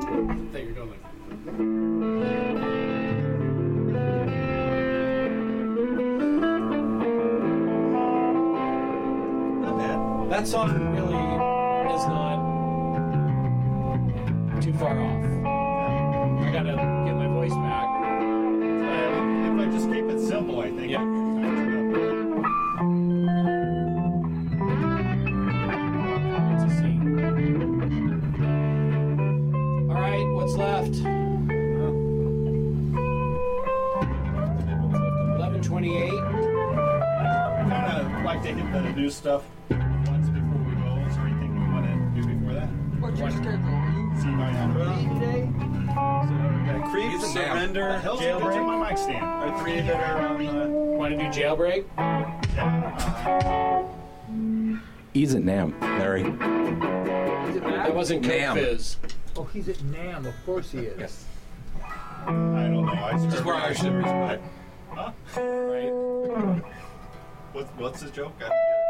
thought you were going like. Not bad. That song really is not too far off. I gotta get my voice back. If I just keep it simple, I think. Yeah. It's a C. All right, what's left? 11:28. Kind of like to hit the new stuff once before we go. Is there anything we want to do before that? What's your schedule? Are you See if I have free today? Creep, He's a Surrender, damn- Hell's Jailbreak, my mic stand. Are three that are on the... Want to do Jailbreak? He's at NAM, Larry. Is it That Matt? wasn't Coke Nam. Fizz. Oh, he's at NAM. Of course he is. Yes. I don't know. This is where I should be. Huh? Right. What's the joke? I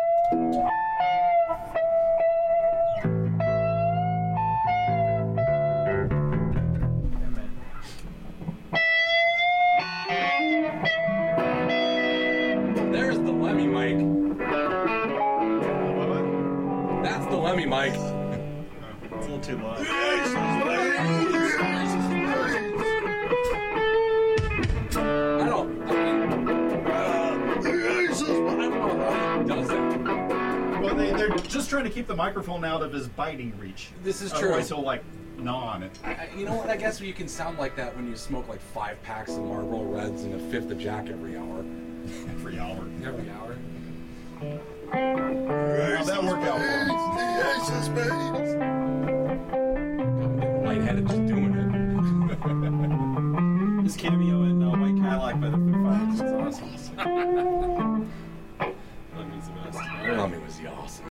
Yeah, man. There's the Lemmy mic. don't That's the Lemmy mic. get it. It's a little too loud. I don't know how he does that. Well, they're just trying to keep the microphone out of his biting reach. This is true. Otherwise, he'll like gnaw on it. You know what? I guess you can sound like that when you smoke like 5 packs of Marlboro Reds and a fifth of Jack every hour. Every hour. Every hour. Well, that worked out for me. I'm getting lightheaded just doing it. His cameo in White Cadillac by the Foo Fighters is awesome. That means the best. Lemmy was awesome.